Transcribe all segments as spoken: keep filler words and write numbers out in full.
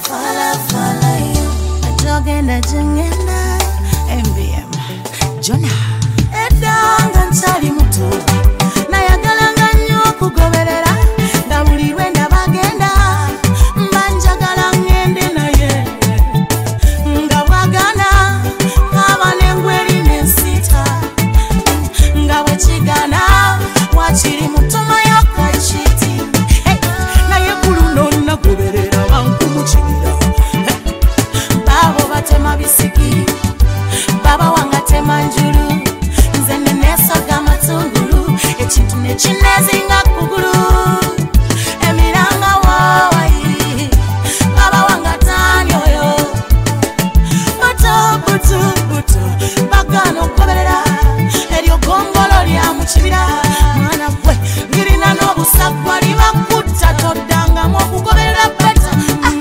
Fala, fala yo. Atogenda jengenda M B M Jona Edanga nsali muto nayagalanga nnyo okugoberera ndabulirwe ndabagenda mbanjagala ngende naye nga bwagana ngaba n'engweri n'ensita nga bwe kigana wakiri mutuma yakakiti naye kuluno nagoberera bankumukigira babo batema bisiki baba wanga tema njulu nze nenesoga matungulu ekintu nekinezinga kugulu emiranga wawayi baba wanga tani oyo buto buto buto bagano okugoberera eryo gongolo lya mukibira mwana gwe ngirina n'obusagwa libakutta toddangamu okugoberera beta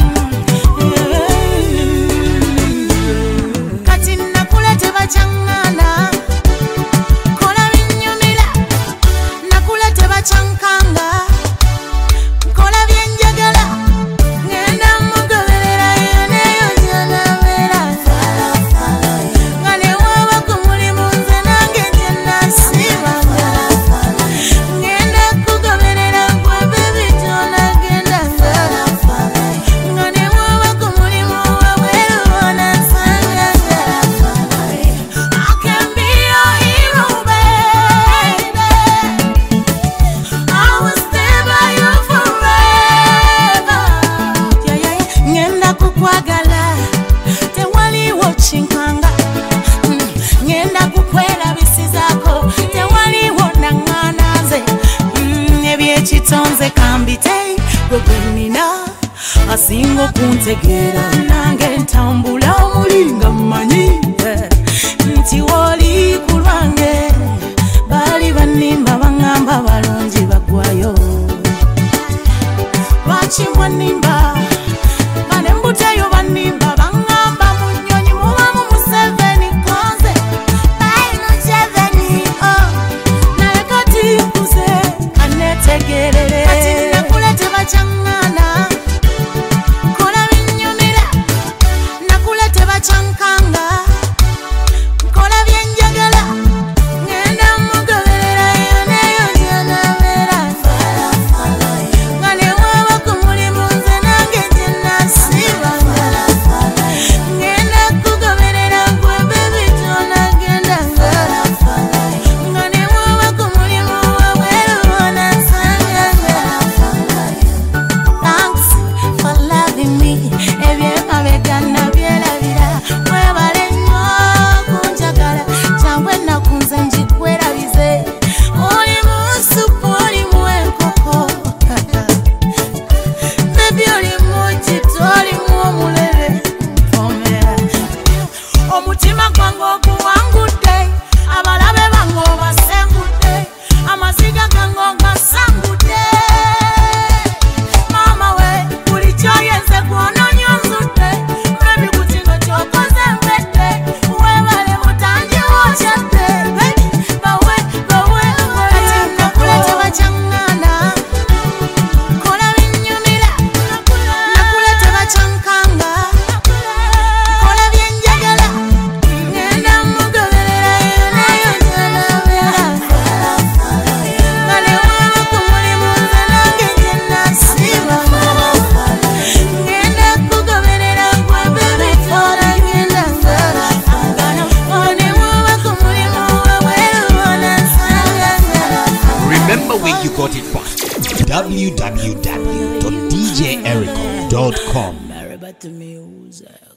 kati nakulete bacangana kola binyumira nakulete bacankanga kola byenjagala ngenda mugoberera yeneyo gyanabera nga newaba ku mulimu nze nange gyenasibanga ngenda kugoberera gwe bebi tonagenda nga newaba ku mulimu wabweru onasanganga I can be your hero, baby. I will stay by you forever. Yeah, yeah, yeah. Ngenda kukwagala tewaliwo chinkanga Mm, ngenda kukwera bisizako tewaliwo nangana nze Mm, ebyekitonze kambite gwe gwenina asinga okuntegeera nange ntambula omulinga mmanyi yeah. nti woli ku lwange bali banimba bangamba balungi bagwayo lwaki mwanimba bane mbuteyo banimba bangamba munyonyi mubamu museveni konze bayi museveni oh naye kati nkuze kanetegerere kati nakulete bacangana kola binyumira nakulete bacankanga kola byenjagala ngenda mugoberera yeneyo gyanabera nga newaba ku mulimu nze nange gyenasibanga ngenda kugoberera gwe bebi tonagenda nga newaba ku mulimu wabweru onasanganga Thanks for loving me ebyemabega nabyerabira webale nnyo kunjagala kyangwe nakunze njikwerabize oli mu supu oli mu enkoko bebi oli mu kito oli mu omulere mpomera omutima gwange oguwangudde abalabe bange obasengudde amaziga gange ogasangudde mama we buli kyoyenze gwononya onzudde bebi ku kino kyokoze mpedde webale mutangi wokyadde bebi bawe bawe kati nakulete bacangana kola binyumira nakulete bacankanga kola byenjagala ngenda mugoberera yeneyo gyanabera nga newaba ku mulimu nze nange gyenasibanga ngenda kugoberera gwe bebi tonagenda nga newaba ku mulimu wabweru onasanganga Remember where you got it from. w w w dot d j erico dot com. Marry but the music.